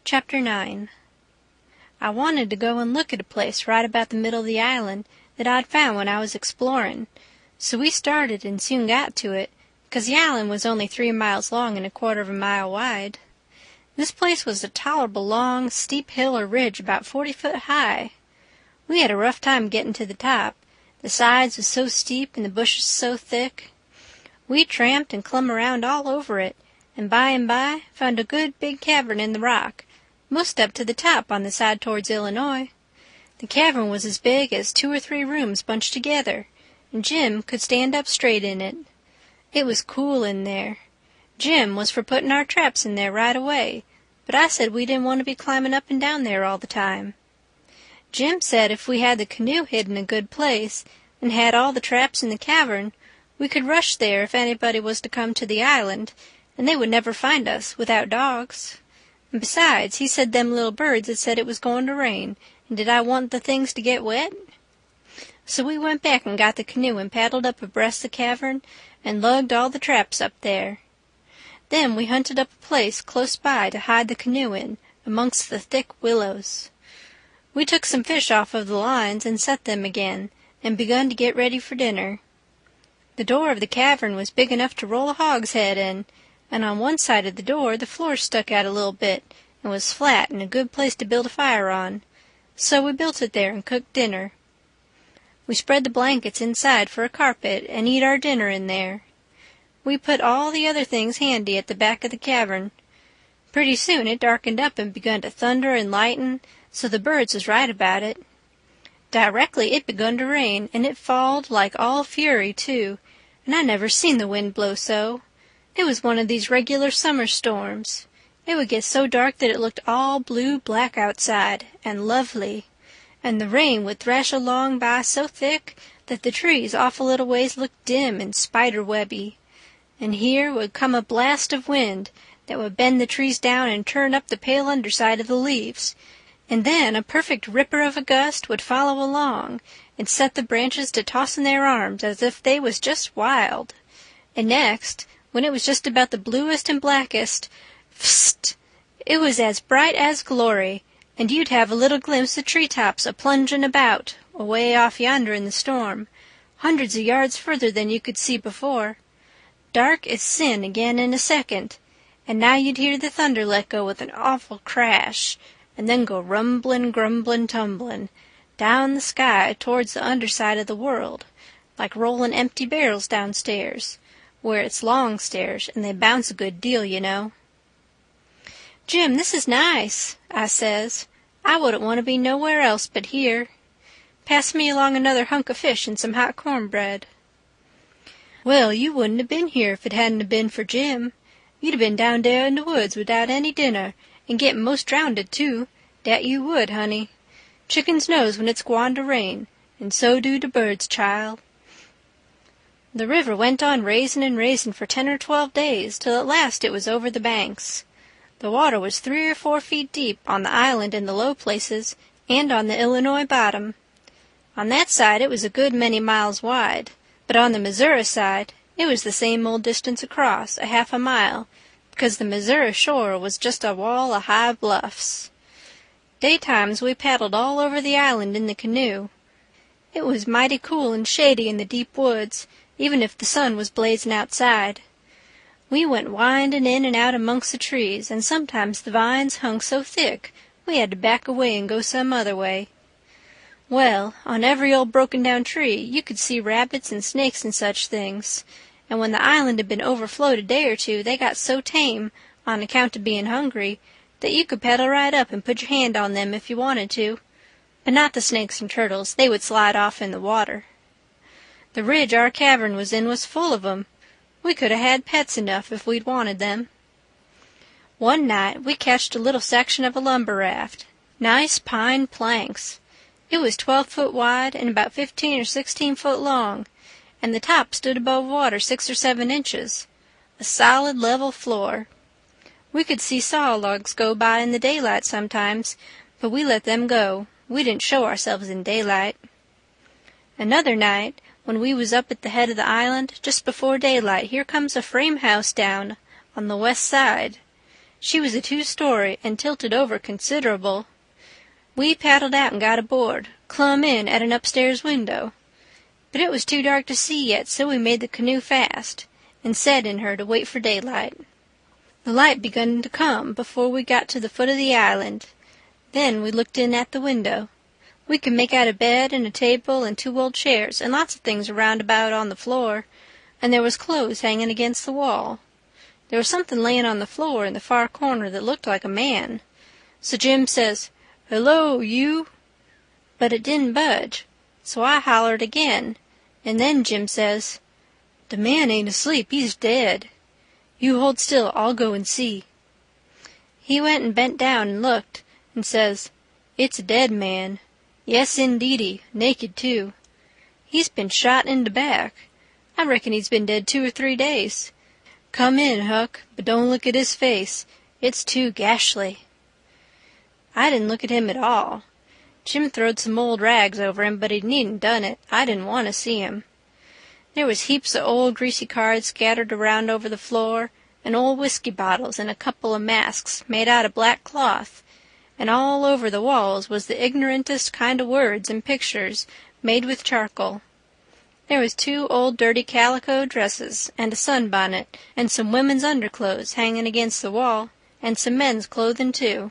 Chapter 9. I wanted to go and look at a place right about the middle of the island that I'd found when I was exploring, so we started and soon got to it, 'cause the island was only 3 miles long and 1/4 of a mile wide. This place was a tolerable long, steep hill or ridge about 40 foot high. We had a rough time getting to the top. The sides was so steep and the bushes so thick. We tramped and clumb around all over it, and by found a good big cavern in the rock, most up to the top on the side towards Illinois. The cavern was as big as 2 or 3 rooms bunched together, and Jim could stand up straight in it. It was cool in there. Jim was for putting our traps in there right away, but I said we didn't want to be climbing up and down there all the time. Jim said if we had the canoe hid in a good place and had all the traps in the cavern, we could rush there if anybody was to come to the island, and they would never find us without dogs. And besides, he said them little birds had said it was going to rain, and did I want the things to get wet? So we went back and got the canoe and paddled up abreast the cavern and lugged all the traps up there. Then we hunted up a place close by to hide the canoe in, amongst the thick willows. We took some fish off of the lines and set them again, and begun to get ready for dinner. The door of the cavern was big enough to roll a hogshead in, and on one side of the door the floor stuck out a little bit and was flat and a good place to build a fire on, so we built it there and cooked dinner. We spread the blankets inside for a carpet and eat our dinner in there. We put all the other things handy at the back of the cavern. Pretty soon it darkened up and begun to thunder and lighten, so the birds was right about it. Directly it begun to rain, and it falled like all fury, too, and I never seen the wind blow so. It was one of these regular summer storms. It would get so dark that it looked all blue-black outside, and lovely, and the rain would thrash along by so thick that the trees off a little ways looked dim and spider-webby, and here would come a blast of wind that would bend the trees down and turn up the pale underside of the leaves, and then a perfect ripper of a gust would follow along and set the branches to tossin' their arms as if they was just wild. And next, when it was just about the bluest and blackest, psst! It was as bright as glory, and you'd have a little glimpse of tree-tops a-plungin' about, away off yonder in the storm, hundreds of yards further than you could see before. Dark as sin again in a second, and now you'd hear the thunder let go with an awful crash, and then go rumblin', grumblin', tumblin' down the sky towards the underside of the world, like rollin' empty barrels downstairs, where it's long stairs, and they bounce a good deal, you know. "Jim, this is nice," I says. "I wouldn't want to be nowhere else but here. Pass me along another hunk of fish and some hot cornbread." "Well, you wouldn't have been here if it hadn't have been for Jim. You'd have been down there in the woods without any dinner, and getting most drownded, too. Dat you would, honey. Chickens knows when it's gwine to rain, and so do de birds, child." The river went on raisin' and raisin' for 10 or 12 days, till at last it was over the banks. The water was 3 or 4 feet deep on the island in the low places and on the Illinois bottom. On that side it was a good many miles wide, but on the Missouri side it was the same old distance across, a half a mile, because the Missouri shore was just a wall of high bluffs. Daytimes we paddled all over the island in the canoe. It was mighty cool and shady in the deep woods, even if the sun was blazing outside. We went winding in and out amongst the trees, and sometimes the vines hung so thick we had to back away and go some other way. Well, on every old broken-down tree you could see rabbits and snakes and such things, and when the island had been overflowed a day or two they got so tame, on account of being hungry, that you could paddle right up and put your hand on them if you wanted to, but not the snakes and turtles. They would slide off in the water. The ridge our cavern was in was full of 'em. We could 'a' had pets enough if we'd wanted them. One night we catched a little section of a lumber raft, nice pine planks. It was 12 foot wide and about 15 or 16 foot long, and the top stood above water 6 or 7 inches, a solid level floor. We could see saw logs go by in the daylight sometimes, but we let them go. We didn't show ourselves in daylight. Another night, when we was up at the head of the island, just before daylight, here comes a frame house down on the west side. She was a two-story and tilted over considerable. We paddled out and got aboard, clumb in at an upstairs window. But it was too dark to see yet, so we made the canoe fast and set in her to wait for daylight. The light begun to come before we got to the foot of the island. Then we looked in at the window. We could make out a bed and a table and two old chairs and lots of things around about on the floor, and there was clothes hanging against the wall. There was something laying on the floor in the far corner that looked like a man. So Jim says, "Hello, you!" But it didn't budge, so I hollered again, and then Jim says, "The man ain't asleep, he's dead. You hold still, I'll go and see." He went and bent down and looked, and says, "It's a dead man. Yes, indeedy, naked too. He's been shot in the back. I reckon he's been dead 2 or 3 days. Come in, Huck, but don't look at his face. It's too gashly." I didn't look at him at all. Jim throwed some old rags over him, but he needn't done it. I didn't want to see him. There was heaps of old greasy cards scattered around over the floor, and old whiskey bottles and a couple of masks made out of black cloth, and all over the walls was the ignorantest kind of words and pictures made with charcoal. There was 2 old dirty calico dresses and a sunbonnet and some women's underclothes hanging against the wall, and some men's clothing too.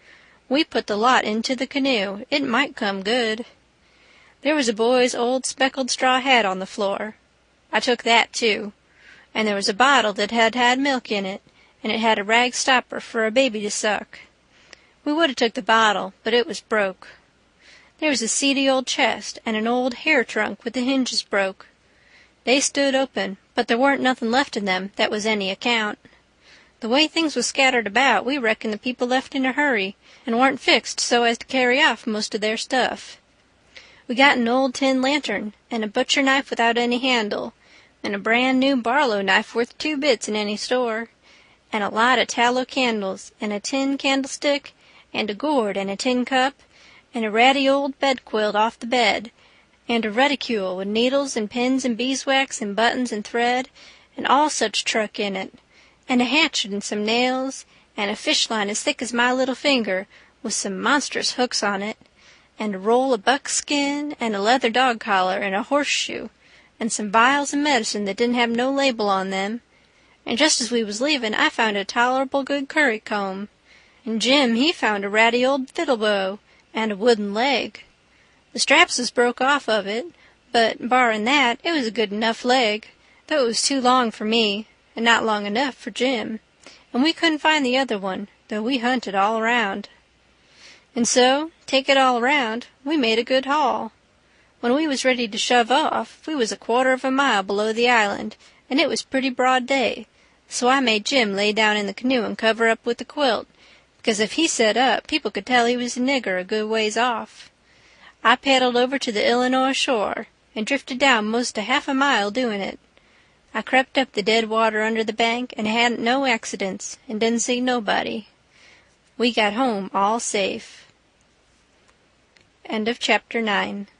We put the lot into the canoe. It might come good. There was a boy's old speckled straw hat on the floor. I took that too. And there was a bottle that had had milk in it, and it had a rag stopper for a baby to suck. We would have took the bottle, but it was broke. There was a seedy old chest and an old hair trunk with the hinges broke. They stood open, but there weren't nothing left in them that was any account. The way things was scattered about, we reckoned the people left in a hurry and weren't fixed so as to carry off most of their stuff. We got an old tin lantern and a butcher knife without any handle, and a brand-new Barlow knife worth 2 bits in any store, and a lot of tallow candles, and a tin candlestick, and a gourd and a tin cup, and a ratty old bedquilt off the bed, and a reticule with needles and pins and beeswax and buttons and thread, and all such truck in it, and a hatchet and some nails, and a fish line as thick as my little finger with some monstrous hooks on it, and a roll of buckskin, and a leather dog collar, and a horseshoe, and some vials of medicine that didn't have no label on them, and just as we was leaving I found a tolerable good currycomb, and Jim he found a ratty old fiddle bow, and a wooden leg. The straps was broke off of it, but, barring that, it was a good enough leg, though it was too long for me, and not long enough for Jim, and we couldn't find the other one, though we hunted all around. And so, take it all around, we made a good haul. When we was ready to shove off, we was a quarter of a mile below the island, and it was pretty broad day, so I made Jim lay down in the canoe and cover up with the quilt, because if he set up, people could tell he was a nigger a good ways off. I paddled over to the Illinois shore, and drifted down most a half a mile doing it. I crept up the dead water under the bank, and hadn't no accidents, and didn't see nobody. We got home all safe. End of chapter 9.